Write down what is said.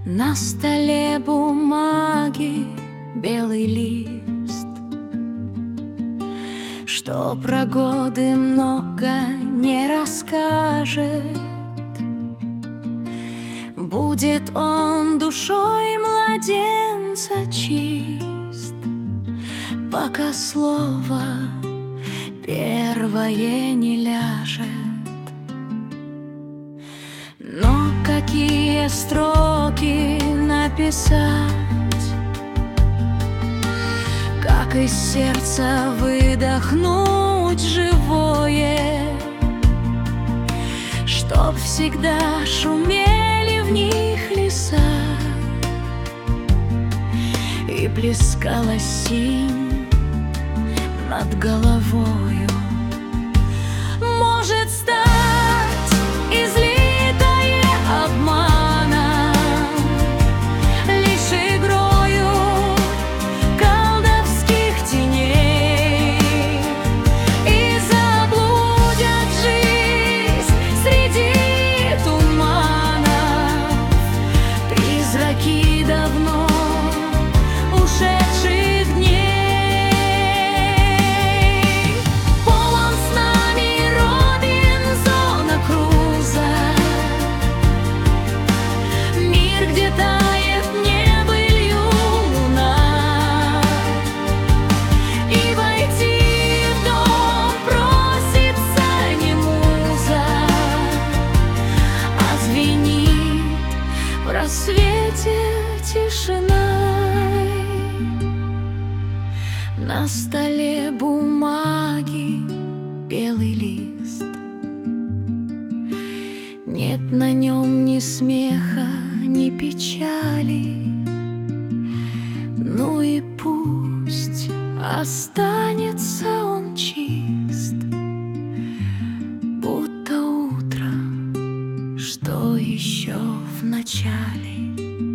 На столе бумаги белый лист, что про годы много не расскажет. Будет он душой младенца чист, пока слово первое не ляжет. Но какие строки написать, как из сердца выдохнуть живое, чтоб всегда шумели в них леса и плескала синь над головою. Может стать излитое обманом лишь игрою колдовских теней, и заблудят жизнь среди туманов призраки давно ушедших дней. Полон с нами Робинзона Круза, мир, где тает небылью луна, и войти в дом просится не муза, а звенит в рассвете тишина. На столе бумаги белый лист, нет на нем ни смеха, ни печали. Ну и пусть останется он чист, будто утро, что еще в начале.